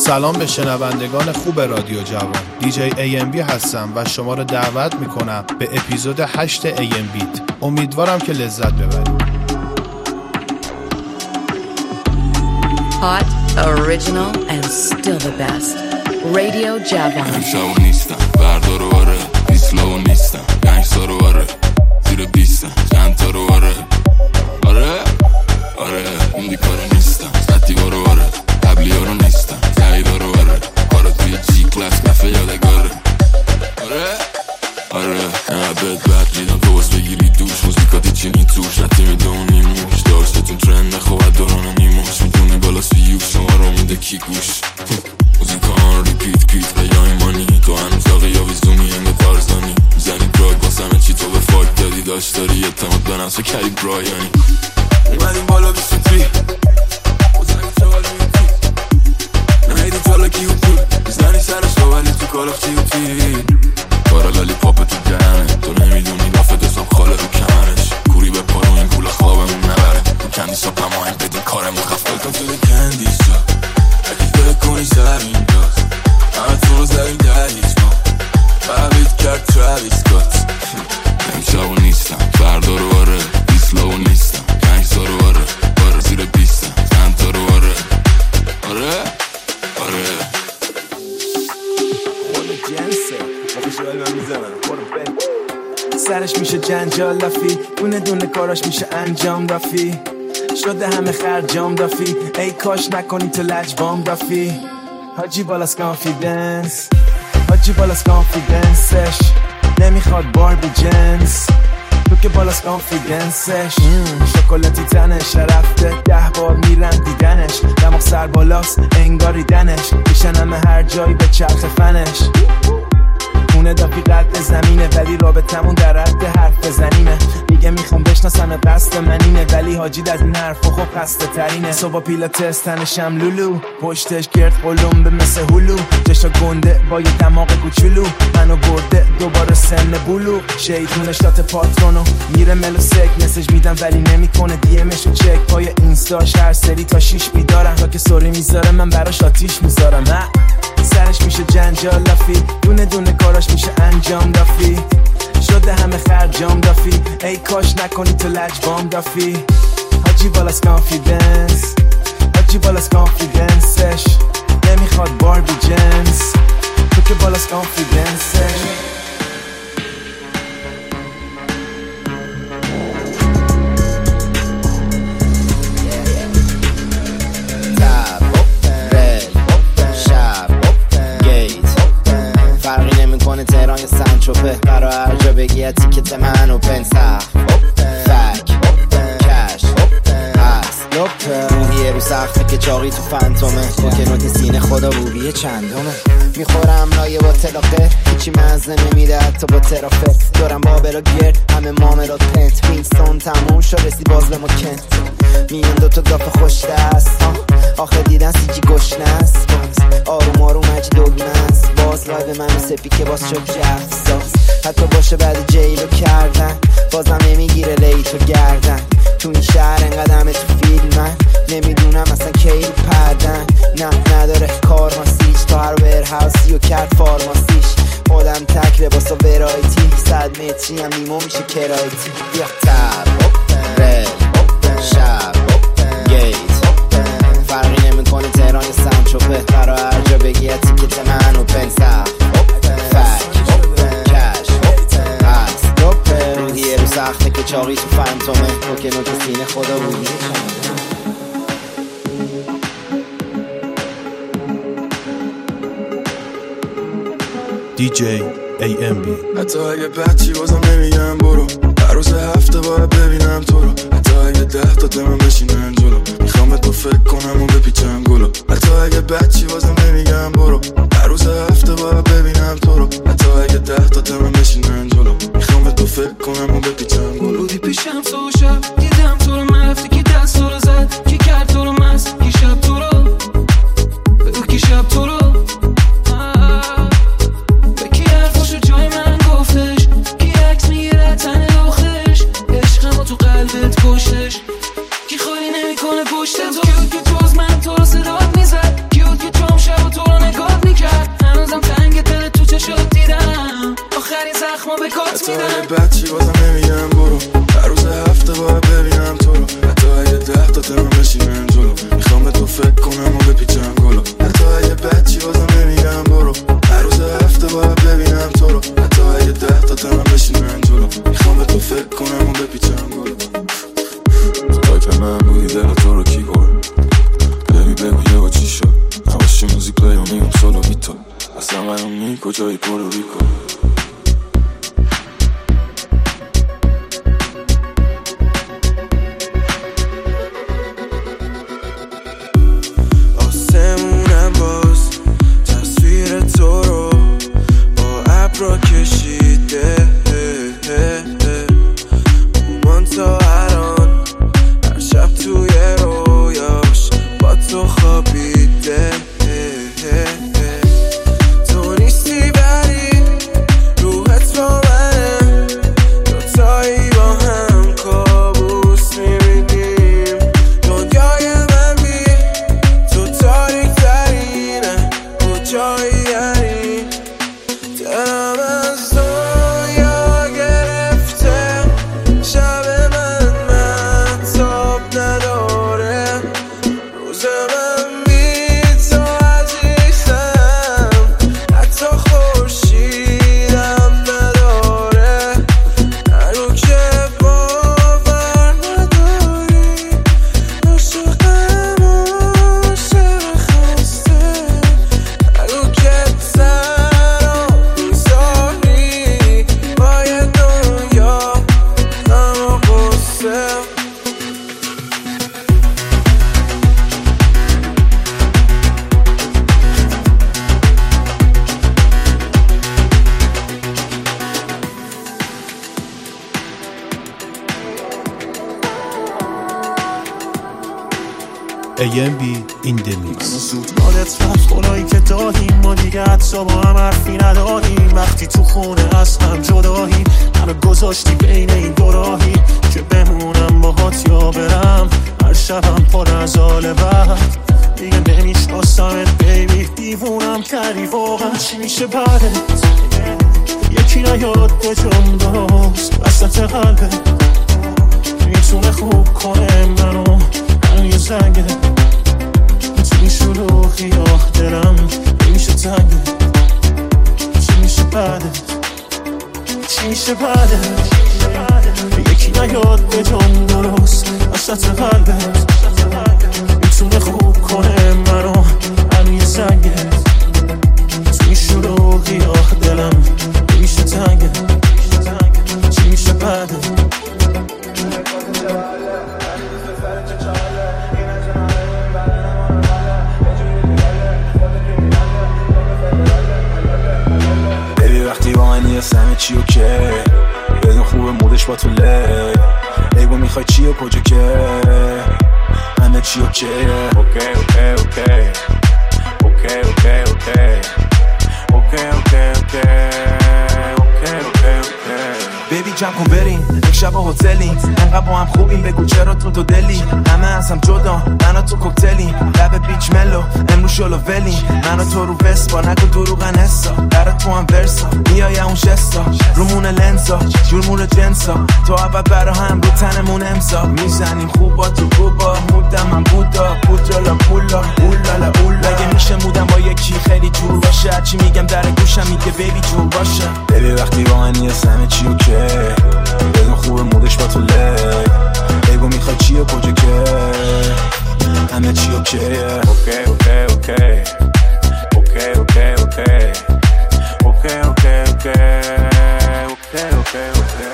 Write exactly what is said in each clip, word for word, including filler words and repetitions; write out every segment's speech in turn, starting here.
سلام به شنوندگان خوب رادیو جوان. دیجی ای ام بی هستم و شما رو دعوت میکنم به اپیزود هشت ای ام بیت. امیدوارم که لذت ببرید. Hot, original and still the best. رادیو جوان. امشب نیستم بردار و آره دیسلو نیستم گنگستر و آره زیر بیستم چند تا رو آره آره آره این دیکارو نیستم سطی بارو آره قبلی ها رو نیستم زهیدا رو آره کارا توی جی کلاس کفه یادگاره آره آره اینقدر بد بد میدم تو باز بگیری دوش موزیکاتی چینی توش نتی میدونی موش داشتتون ترند نخواد داران و نیموش میدونی بالا سیوش شما رو میده کی گوش موزیکا آن ریپیت کیت قیای مانی تو هنوز آقی یا ویزونی انگه تارزانی میزنی دراگ واسمه چی تو به فاک دادی داشت داری اعتماد به نفس کری برایانی اومدیم بالا بیست و تری بزنی چوال میتی نمیدی تالا کیو پول میزنی سرش رو ولی تو کالاف چیو تی کارا لالی پاپ تو دهنه تو نمیدونی دافت دستم خاله رو کمرش کوری به پارو این پول خوابمون نبره تو کندی سا پماهیم بدین کارمون خفت بلکم تو ده کندی سا اگه فکر کنی سر اینجاست همه تو رو زدیم دریز ما فهمید کرد تراویس کات امشب نیستم فردا رو آره دیسلو نیستم گنگستر رو آره باره زیر بیستم چند تا رو آره آره آره خود جنسه باقی شوال من میزنم برو بین سرش میشه جنجال لفی دونه دونه کاراش میشه انجام دافی شده همه خرجام دافی ای کاش نکنی تو لجبام دافی حاجی بالاس کانفیدنس حاجی بالاس کانفیدنسش نمیخواد باربی جنس تو که بالاس کانفیدنسش شکلاتی تنش رفته ده بار میرم دیدنش دماغ سر بالاست انگاریدنش میشن همه هر جایی به چرخ فنش خونه دافی قلب زمینه ولی رابطمون در حد حرف بزنیمه میگه میخوام بشناسم قصد منینه ولی حاجید از این حرف خب خسته ترینه صبح پیلاتس تنشم لولو پشتش گرد قلم به مثل هلو جشا گنده با یه دماغ کوچولو منو برده دوباره سن بلو شیطون شات پاترونو میره ملو سک مسیج میدم ولی نمیکنه دی امشو چک پای اینستاش هر سری تا شیش میدارم تا که سوری میذاره من براش آتیش میذارم سرش میشه جنجال لفی دونه دونه کاراش میشه انجام دافی شده همه خرجام دافی ای کاش نکنی تو لجبام دافی حاجی بالاس کانفیدنس حاجی بالاس کانفیدنسش نمیخواد باربی جنس تو که بالاس کانفیدنسش تهران یا سنچوپه برا هر جا بگی تیکت منو پنسخ فک کش هست روحیه رو سخته که چاقی تو فانتومه که نوت سینه خدا بوبیه چندمه میخورم لایه با تلاقه هیچی مزه نمیده حتی با ترافه دارم بابلا گرد همه مامرات پنت وینستون تموم شو رسی باز به ما کنت میان دوتا گاف خوش دست آخه دیدن سیجی گشنه است آروم آروم هجی دوگنه است باز لایو منو سپی که باز شد جفزاز حتی باشه بعد جیلو کردن بازم نمیگیره لیتو گردن تو این شهر انقدر همه تو فیلم من نمیدونم اصلا کی رو پردن نه نداره کارماسیش تا هر ورهاوسی و کرد فارماسیش خودم تک لباس و ورایتی صد متری هم نیمو میشه کرایتی یا تب رل شب گیت فرقی نمیکنه تهران یا سنچوپه برا هر جا بگی تیکت من و پنسخ فک کش هست روحیه رو سخته که چاقی تو فانتومه تو که نوت سینه خدا بودی دیجی ای ام بی. حتی اگه بچی بازم نمیگم برو هر روز هفته باید ببینم تو رو حتی اگه ده تا تمام بشینن جلو میخوام تو فکر کنم و بپیچم گلو حتی اگه بچی بازم نمیگم برو هر روز هفته باید ببینم تو رو حتی اگه ده تا تمام بشینن جلو میخوام تو فکر کنم و بپیچم گلو بودی پیشم تو شب دیدم تو رو من رفتی کی دست تو رو زد کی کرد تو رو مست کی شب تو رو بگو کی شب تو رو به کی حرفاشو جای من گفتش کی عکس میگیره تن لخش عشقمو تو قلبت کشتش کی خالی نمیکنه پشت تو کیو که تو از من تو رو صدات میزد کیو که تو هم شب و تو میدونی کجای پورتوریکو. آسمونم باز تصویر تو رو با ابرا کشیده، اومان تا الان هر شب توی رویاش با تو خوابیده. تو نیستی ولی روحت با منه، دوتایی با هم کابوس میبینیم. دنیای من بی تو تاریک ترینه، کجایی یعنی دلم از دنیا گرفته، شب من مهتاب نداره، روز من بی تو عزیزم، حتی خورشیدم نداره. نگو که باور نداری، عاشقم عاشق خسته. نگو که تنها میذاری با یه دنیا غم و غصه. ای ام بی این دمیکس. زود یادت رفت خدایی که دادیم، ما دیگه حتی با هم حرفی نداریم. وقتی تو خونه از هم جداییم، منو گذاشتی بین این دو راهی که بمونم باهات یا برم. هر شبم پر از حال بعد دیگه نمیشناسمت بیبی. دیوونم کردی واقعا، چی میشه بعدت؟ یکی نیاد به جام درست وسط قلبت، میتونه خوب کنه منو منو یه زنگه. چی میشه روحی آه دلم نمیشه تنگه، چی میشه بعدت؟ چی میشه بعدت؟ یکی نیاد به جام درست وسط قلبت، میتونه خوب کنه منو منو یه زنگه. چی میشه روحی آه دلم نمیشه تنگه، چی میشه بعدت؟ وقتی با من نیست همه چی اوکی، بدون خوبه مودش با تو لی. ایگو میخوای چی و کجا که همه چی اوکی. اوکی اوکی اوکی اوکی اوکی اوکی اوکی اوکی اوکی. بیبی جمع کن بریم یک شب هتلیم، انقدر با هم خوبیم بگو چرا تو تو دلی. همه از هم جدا من و تو کوکتلیم، لب بیچ ملو امروز شلو ولیم. من و تو رو وسپا نگو دروغن حسا، در تو هم ورسا میای اون جستا رومون لنزا جورمون جنسا. تو اول برا هم رو تنمون امضا میزنیم خوبا تو خوبا. مودم من بودا پودرالا پولا اولالا اولا. اگه میشه مودم با یکی خیلی جور باشه، هرچی میگم در گوشم میگه بیبی جور باشه. بیبی وقتی با من نیست همه چی اوکی، بدون خوبه مودش با تو لی. بگو میخوای چی و کجا که همه چی اوکی. اوکی اوکی اوکی اوکی اوکی اوکی اوکی اوکی اوکی اوکی اوکی.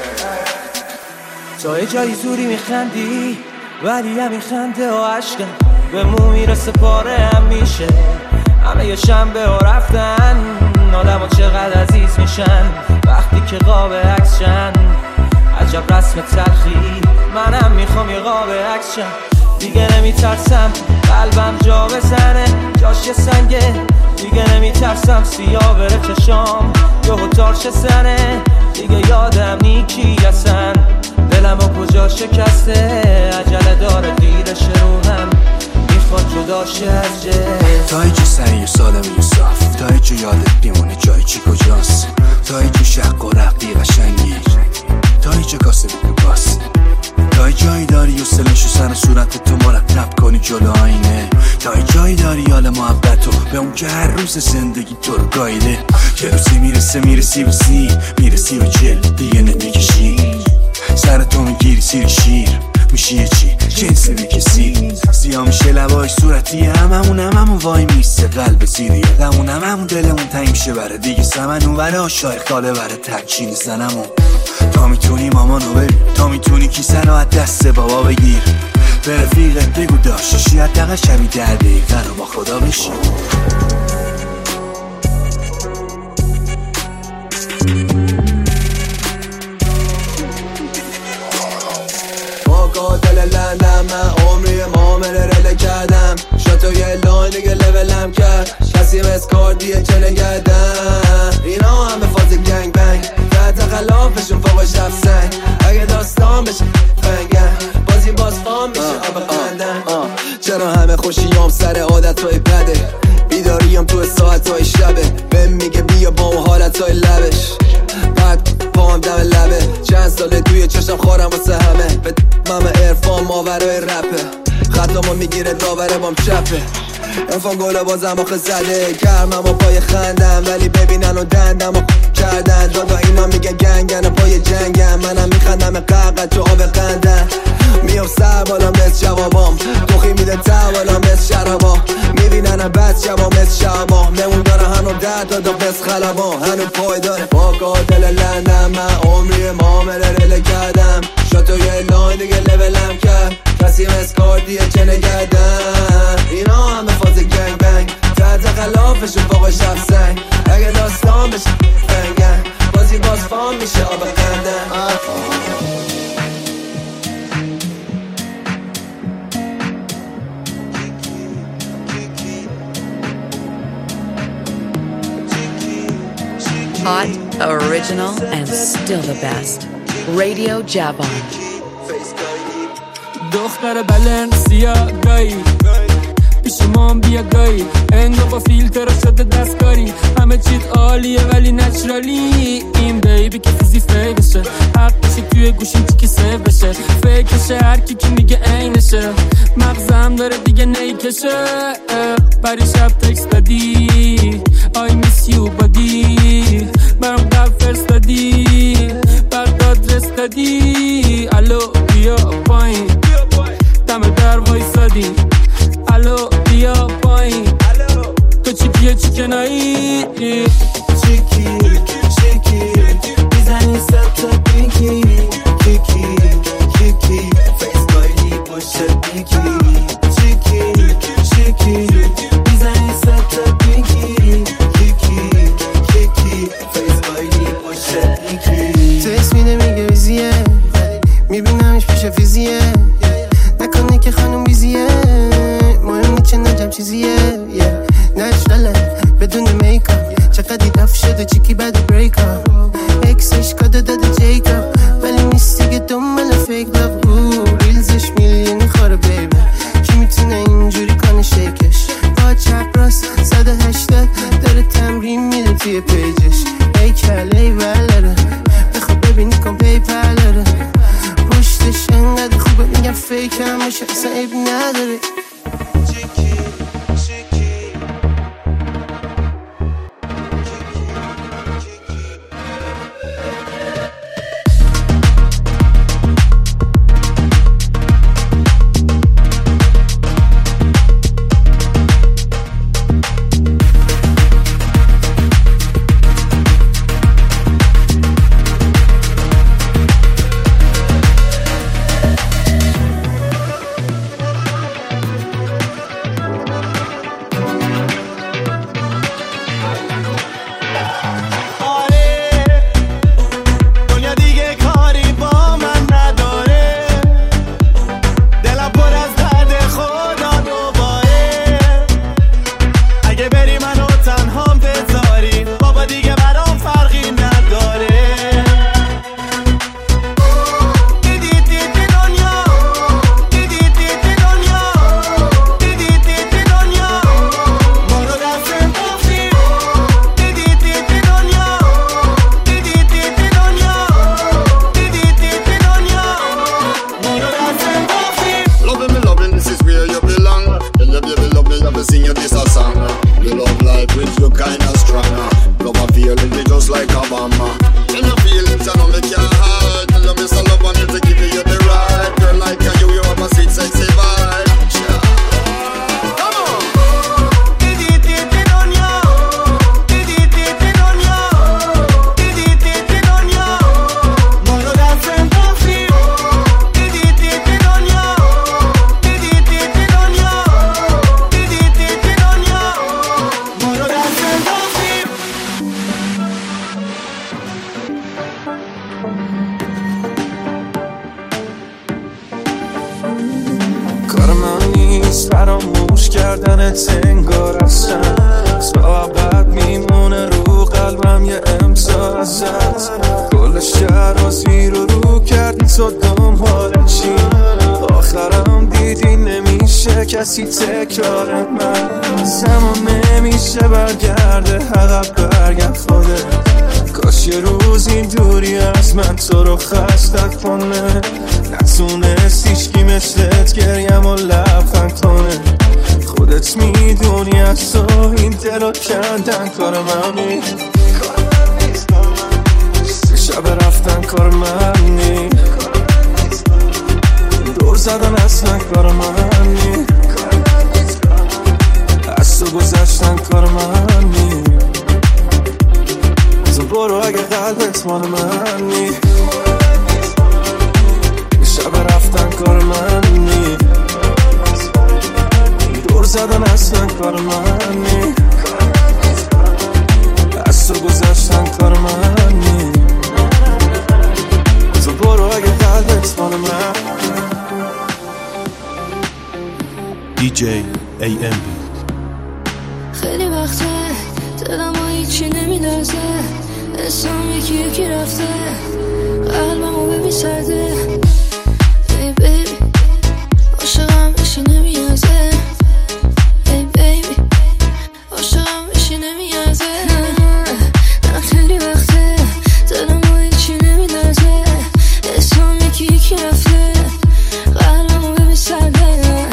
تا یه جایی زوری میخندی ولی همین خنده و عشقه به مو میرسه پاره هم میشه. همه یه شنبه ها رفتن، آدم ها چقدر عزیز میشن وقتی که قاب عکس شن. عجب رسم تلخی، منم میخوام یه قاب عکس شم. دیگه نمیترسم قلبم جا بزنه جاش یه سنگه. دیگه نمیترسم سیاه بره چشام یهو تارش سنه. دیگه یادم نیکی هستن دلم و کجا شکسته. عجله داره دیرش روحم میخواد جدا شه از جه. تا اینجا سریع سالم یه صاف، تا اینجا یادت بیمونه جای چی کجاست. تا اینجا شق و رقی قشنگی، تا اینجا کاسه بکن باس. تا اینجایی داری و سلنشو سر صورت تو مرتب کنی جلو آینه. تا اینجایی داری حال محبتو به اون که هر روز زندگی تو رو گایده. یه روزی میرسه میرسی به سی، میرسی به چل دیگه نمیکشی. سر تو میگیری سیر شیر میشه یه چی جنس بکسی سیاه میشه لباش صورتی هممون هممون وای میسته قلب سیری دمون هممون دلمون تنگ شه بره دیگه سمن اون وره شایخ خاله بره تکچین زنمون تا میتونی مامانو ببین تا میتونی کیسه رو از دست بابا بگیر به رفیقت بگو داشتشی حداقل شبی در دقیقه رو با خدا بشی دل لندم من عمری معامله رله کردم شاتو یه لاین دیگه لولم کرد کسی مسکاردیه چه نگردم اینا همه فاز گنگ بنگ تحت خلافشون فوق شب سنگ اگه داستان بشه فنگم بازی باز فام میشه آب قندم چرا همه خوشیام سر عادتهای بده بیداریم تو ساعتهای شبه بهم میگه بیا با اون حالتهای لبش بعد پام دم لبه چند ساله توی چشم خورم واسه همه به مم ارفان ماورای رپه خطامو میگیره داوره بام چپه ارفان گله بازم آخه زده کرمم و پای خندم ولی ببینن و دندم و کردن دادا اینا میگن گنگن و پای جنگم منم میخندم قرقت تو آب قندم میام سر بالا مثل جوابام توخی میده توالا مثل شرابا میبینن بس شبا مثل شبا نمون داره هنو ده تا دا بس خلبا هنو پای داره با قاتل لندم من عمری معامله رله کردم شاتو یه لاین دیگه لولم کرد کسی مسکاردیه چه نگردم اینا همه فاز گنگ بنگ تحت خلافشون فوق شب سنگ اگه داستان بشه فنگن بازی باز فام میشه آب قندم Hot, original, and still the best. Radio Javon. دختر بلنسیا گایی پیش مام بیا گایی انگار با فیلتر شده دستکاری همه چیت عالیه ولی نچرالی این بیبی که فیزی فی بشه حقشه توی گوشیم چی که سیف بشه فیکشه هر کی که میگه اینشه مغزم داره دیگه نیکشه بری شب تکس دادی I miss you buddy برام قلب فرستادی برد آدرس دادی الو بیا پایین دم در وایسادی الو بیا پایین تو چی کیه چی کنایی چیکی چیکی میزنی ستا پینکی کیکی کیکی فیس کایلی پشت بیکی چیکی چیکی میزنی ستا پینکی کیکی کیکی فیس کایلی پشت بیکی تکس میده میگه ویزیه میبینمش پیش فیزیه نکنه که خانم بیزیه مهم نیچه نجم چیزیه نشتله بدون میکاپ چقدر دف شده چیکی بعد بریکاپ اکسش کاده داده جیکاپ ولی نیست دیگه دنبال فیک لاف ریلزش میلیونی خوره بیبه کی میتونه اینجوری کنه شیکش با چپ راست صد و هشتاد داره تمرین میده توی پیجش ای کل ای ولره بخواب ببینی کن پیپر داره پشتش انقدر خوبه میگم فیک هم باشه اصلا عیب نداره Like a you دیدنت انگار اصلا تا ابد میمونه رو قلبم یه امضا ازت. کل شهر رو زیر و رو کردی تو دنبال چی؟ آخرم دیدی نمیشه کسی تکرار من. زمان نمیشه برگرده عقب برگرد خوده. کاش یه روز این دوری از من تو رو خستت کنه. نتونست هیچکی مثلت گریم و لبخند کنه. خودت میدونی از تو این دلو کندن کار من نیست. شب رفتن کار من نیست. دور زدن اصلا کار من نیست. از تو گذشتن کار من نیست. تو برو اگه قلبت مال من نیست. شب رفتن کار من نیست. دور زدن اصلا کار من نیست. از تو گذشتن کار من نیست. تو برو اگه قلبت مال من. دی جی ای ام بی. خیلی وقته دلم ها هیچی نمیلرزه. اسم یکی یکی رفته قلبم رو ببین سرده. ای بیبی عاشقم بشی نمیازه. ای بیبی عاشقم بشی نمیازه. نه خیلی وقته دلم ها هیچی نمیلرزه. اسم یکی یکی رفته قلبم رو ببین سرده.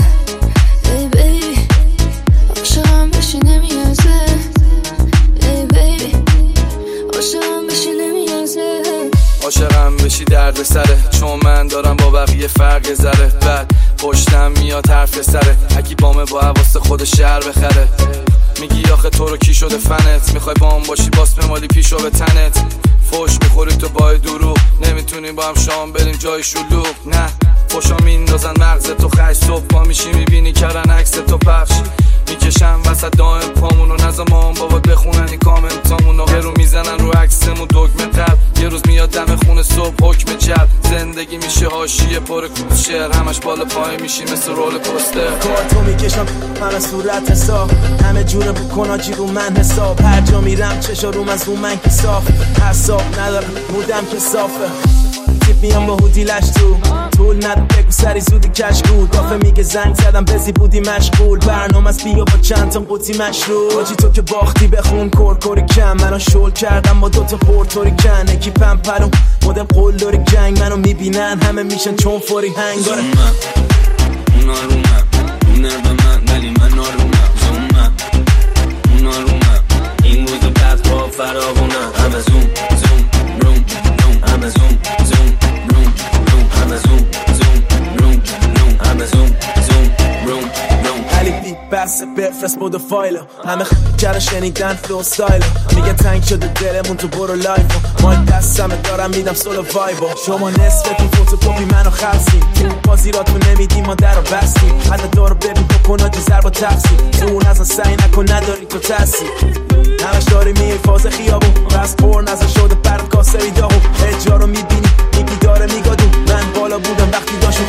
ای بیبی عاشقم بشی نمیازه. ای بیبی عاشقم بشی نمیازه. عاشقم بشی درد سره چون من دارم با بقیه فرق زره. بعد پشتم میاد حرف سره اگه بامه با حواست خود شهر بخره. میگی آخه تو رو کی شده فنت. میخوای بام باشی باس بمالی پیشو به تنت. فوش میخوری تو با دروغ. نمیتونیم با هم شام بریم جای شلوغ. نه فوشا میندازن مغز تو خش. صبح پا میشی میبینی کردن عکس تو پخش. میکشم وسط دائم پامونو نظامان بابات بخونن این کامنتامونو. یه رو میزنن رو عکسمون دگمه قلب. یه روز میاد دم خونه صبح حکم جلب. زندگی میشه حاشیه پر کوچر. همش بالا پای میشی مثل رول پوستر. کارتو میکشم من از صورت حساب. همه جوره بکن آجی رو من حساب. هر جا میرم چشا روم از رو من که صاف. حساب ندارم مودم که صافه. تیپ میام با هودی لش تو طول ندم بگو سری زودی کش بود. کافه میگه زنگ زدم بزی بودی مشغول. برنامه از بیا با چند تا قوطی مشروب. آجی تو که باختی بخون کورکوری کم. منو شل کردم با دوتا پورتوری کن. اکی پم پلوم مدم قول داری جنگ. منو میبینن همه میشن چون فوری هنگ داره. اونا رو من اونا رو من ولی من آرومم. زومم اونا رو من این روز بعد با فراغونم. همه زوم زوم روم روم. همه زوم زوم روم روم. همه زوم زوم روم روم. همه زوم زوم روم روم. علی بی بس بفرست بود فایلو. همه خجر شنیدن فلو ستایلو. میگه تنگ شده دلمون تو برو لایفو. ما دستم دارم میدم سولو وایبو. شما نصفتون فوتوکوپی منو خلصیم. بازی را تو نمیدی ما در رو بستیم. حد دارو ببین بکن آجی ضرب و تقسیم. زون ازن سعی نکن نداری تو تاثیر. همش داری میای فاز خیابون. بس پر نزن شده برد کاسه داغو. اجا رو میبینی میگی داره میگادون. من بالا بودم وقتی داشتم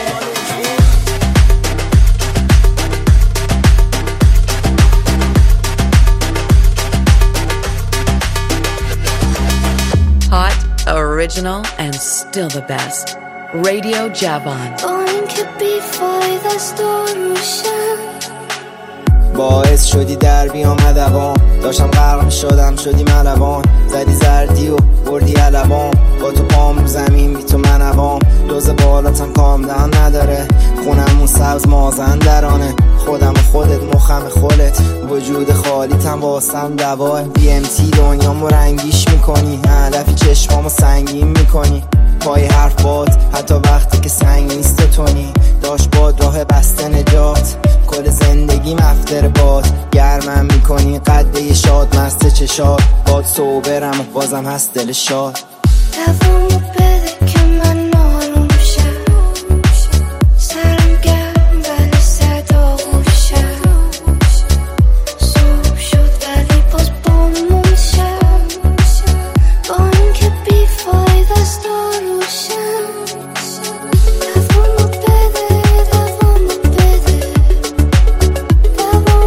Hot, original, and still the best. Radio Javon. با این که بیفای دستا روشن. باعث شدی در بیام دوام. داشتم غرق شدم شدی ملوان. زدی زردی و بردی علوام. با تو پام رو زمین بی تو من عوام. دوز بالاتم کام دهن نداره. خونمون سبز مازندرانه. خودم و خودت مخم خودت. وجود خالیتم واسم دواه. بی ام تی دنیامو رنگیش میکنی. هدفی چشمامو سنگین میکنی. پای حرف باد حتی وقتی که سنگ نیست تونی. داشت باد راه بسته نجات. کل زندگی مفتر باد. گرمم میکنی قده شاد مست چشاد. باد صوبرم و بازم هست دل شاد. دوامو بده که من آروم شم. سرم گرم ولی صدا گوشم. صبح شد ولی باز بامون شم. با این که بیفاید است روشم. دوامو بده دوامو بده. دوامو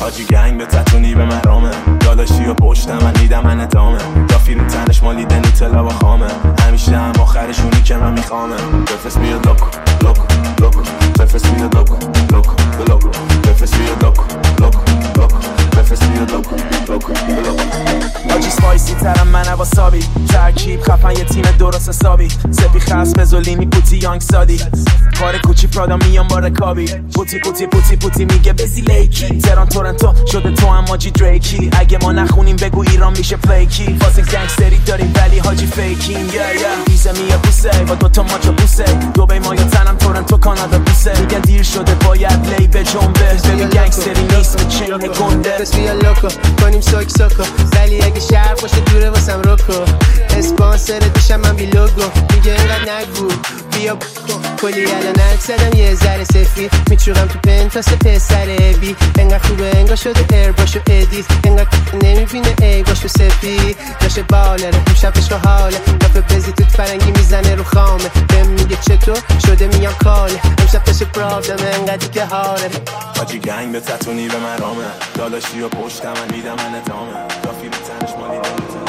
حاجی گنگ به تتونی به مرامه داداشی و پشتم من میدم من ادامه دا فیلم تنش مالیده نوتلا با خامه همیشه هم آخرشونی که من میخوامه بفرست بیا لوکو لوکو لوکو بفرست بیا لوکو لوکو لوکو بفرست بیا لوکو لوکو لوکو بفرست بیا لوکو لوکو لوکو حاجی سپایسی ترم من واسابی ترکیب خفن یه تیم درست حسابی سپی خاص بزولینی پوتی یانگ سادی کار کوچی پرادا میام با رکابی پوتی پوتی پوتی پوتی میگه بزی لیکی تهران تورنتو شده تو هم ماجی دریکی اگه ما نخونیم بگو ایران میشه فلیکی واسه گنگستری داریم ولی حاجی فیکین یا یا ویزا میاد بوسه با دوتا ماچو بوسه دوبی ما یا تنم تورنتو کانادا بوسه میگن دیر شده باید لی به جنبه ببین گنگستری نیست به چنگ گنده بس بیا لوکو کنیم سوک سوکو ولی اگه شهر باشه دوره واسم روکو اسپانسر دیشم من بی لوگو میگه اینقدر نگو بیا کلی الان نرک زدم یه ذره سفید میچورم تو پنتاس پسر بی انقدر خوبه انگار شده ایر باشو ادیت انقدر نمیبینه ای باشو سفید داشه باله رو امشب عشق و حاله دفعه بزی توت فرنگی میزنه رو خامه بهم میگه چطور شده میام کاله امشب داشه پرابلم انقدری که هاره حاجی گنگ به تتونی به مرامه داداشی و پشتم من میدم من ادامه دا فیلم تنش مالیده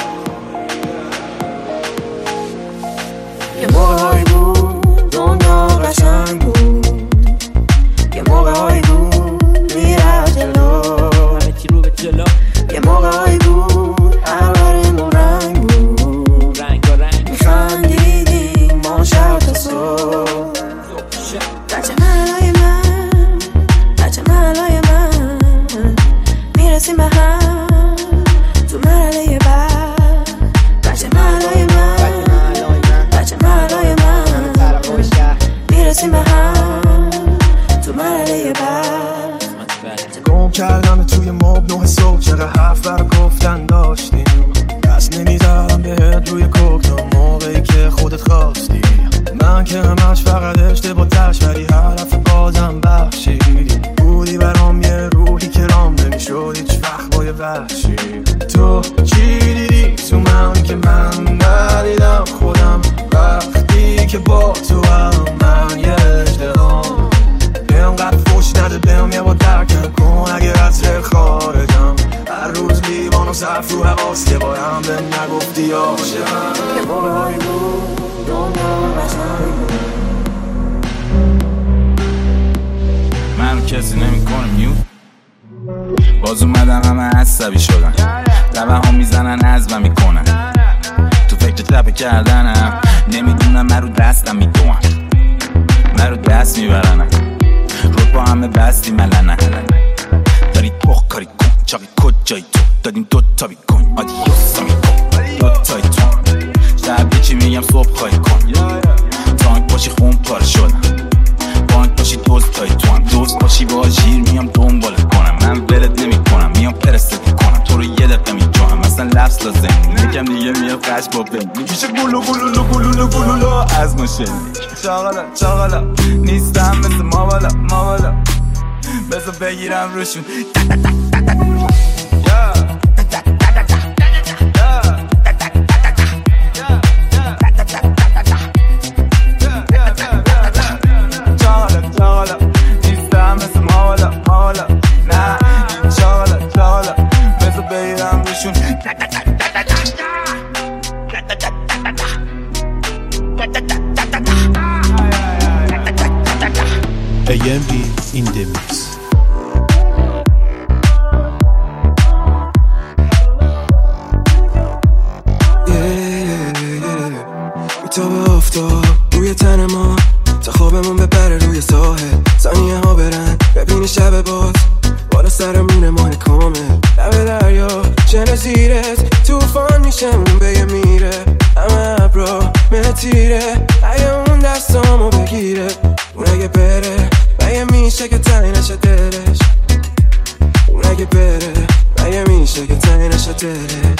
یه موقعی بود دنیا قشنگ بود یه موقعی بود میرفت جلو همه چی رو به جلو یه موقعی بود همارمون رنگ بود رنگ و رنگ میخندیدیم ما شب تا صبح بچه ملای من بچه ملای من میرسیم به هم تو مرحله بعد بچه ملای من بچه ملای من میرسیم به هم تو مرحله بعد گم کردم توی ماب نه صبح چقدر حرف برا گفتن داشتیم دست نمیذارم بهت روی کوک موقعی که خودت خواستی من که همش فقط اشتباه تش ولی حرف بازم بخشیدی بودی برام یه روحی که رام نمیشد هیچ وقت با یه وحشی تو چی دیدی تو من که من ندیدم خودم وقتی که با تو هم من یه اجدهام اینقدر فوش نده بهم یه با درکم کن اگه از هر خارجم هر روز لیوان و صرف رو حواس یه بارم به نگفتی عاشقم یه موقعی بود دنیا قشنگ بود من کسی نمی کنم میوت باز اومدن همه عصبی شدن لبه ها میزنن عزبم میکنن تو فکر تپه کردنم نمیدونم من رو دستم میدونم من رو دست میبرنم رو با همه بستی ملنه داری بخ کاری کن چاقی کجایی تو دادیم دو تا بی کن آدیوسا میکن دو تای تو شب یکی میگم صبح خواهی کن تانک باشی خون پاره شدم بانک باشی دوست تای تو هم دوست باشی با جیر میام دنبالت کنم من ولت نمی کنم میام پرستت کنم تو رو یه دقیقه میجوهم مثلا لفظ لازم یکم دیگه میام قش با بین میشه گلو گلولو گلولو گلولو از مشل چاقالا چاقالا نیستم مثل ما بالا ما بالا بذار بگیرم روشون A M B in the mix. میتابه آفتاب روی تن ما تا خوابمون بپره روی ساحل ثانیه ها برن ببینی شب باز بالا سرمونه ماه کامل لب دریا چنه زیرت توفان میشه اون بگه میره همه ابرا متیره اگه اون دستامو بگیره اون اگه بره مگه میشه که تنی نشه دلش اون اگه بره مگه میشه که تنی نشه دلش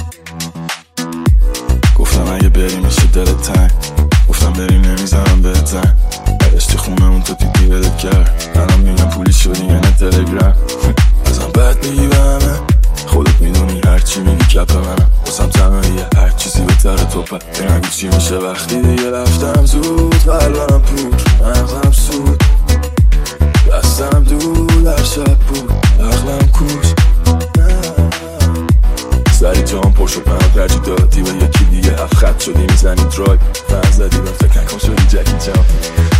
گفتم اگه بری میشه دلت تنگ گفتم بری نمیزنم بهت زنگ برشتی خونمون تو دیدی بدت کرد الان میگم پولی شدی یعنی تلگرام ازم بد میگی به همه خودت میدونی هرچی میگی کپ منم بسم تماییه هر چیزی بهتره تو پد نگو چی میشه وقتی دیگه رفتم زود قلبم پور مغزم سود دستم دور در شب بود عقلم کور جام پرشو پمپ هرچی دادی و یکی دیگه اف خط شدی میزنی درایب فن زدی و فکر نکن شدی جکی جام